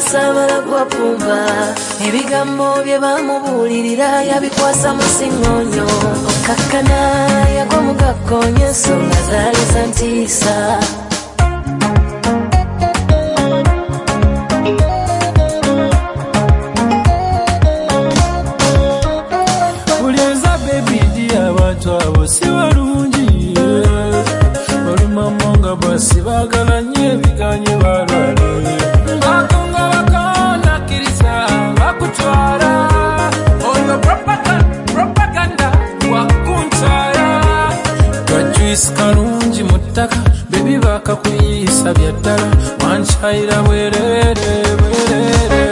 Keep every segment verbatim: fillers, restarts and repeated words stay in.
sabala kwa pumba ebigambo bye bamubulirira yabikwasa mu singonyo kakana yagwa mu gakonyo ensonga zaali za ntiisa Sibagala nye biganye barare Bakonga bakona kirisa bakutwara Oyo propaganda propaganda wakuntara Kajuis karungi mutaka baby bakakuyisa byatara wanchaira werere werere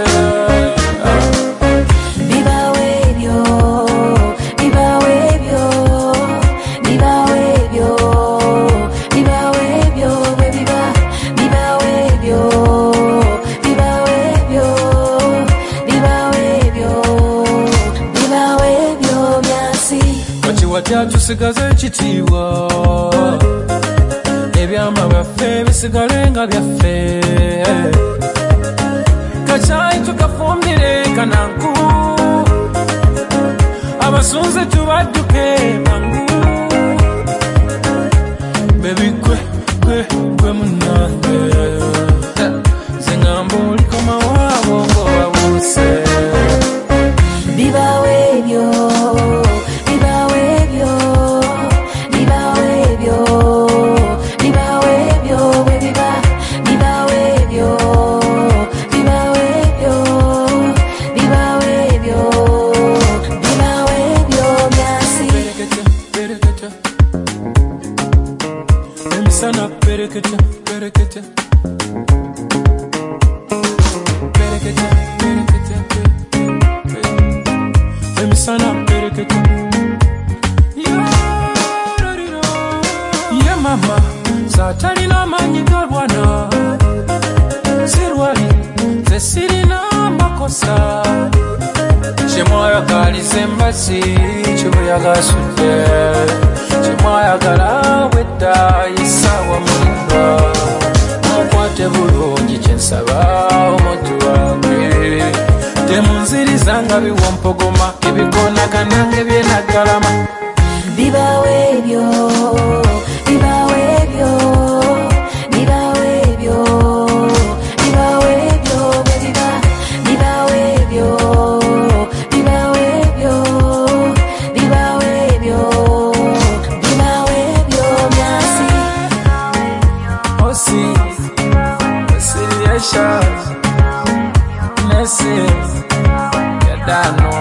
Tusigaze ekitiibwa ebyama byaffe bisigale nga byaffe kacaayi tukafumbire kananku abasunze tubadduke mangu bebi gwe gwe gwe munange ze ngamba olikoma waabo ng'obabuuse bibawe ebyo Perekete, perekete, perekete, perekete, emisana perekete. Yeah, mama, satalina manyi galwana, sirwali, zesirina makosa. Chimoya gali sembasi, chibuya gasute, chimoya gala weta isawa mwinga. Mwakwate bulungi kyensaba omuntu wange. Temunzirizanga biwompogoma, ebikona kanange byenagalama. Bibawe ebyo, bibawe ebyo, bibawe ebyo, bibawe ebyo, biba, bibawe ebyo. Nessie, you don't know.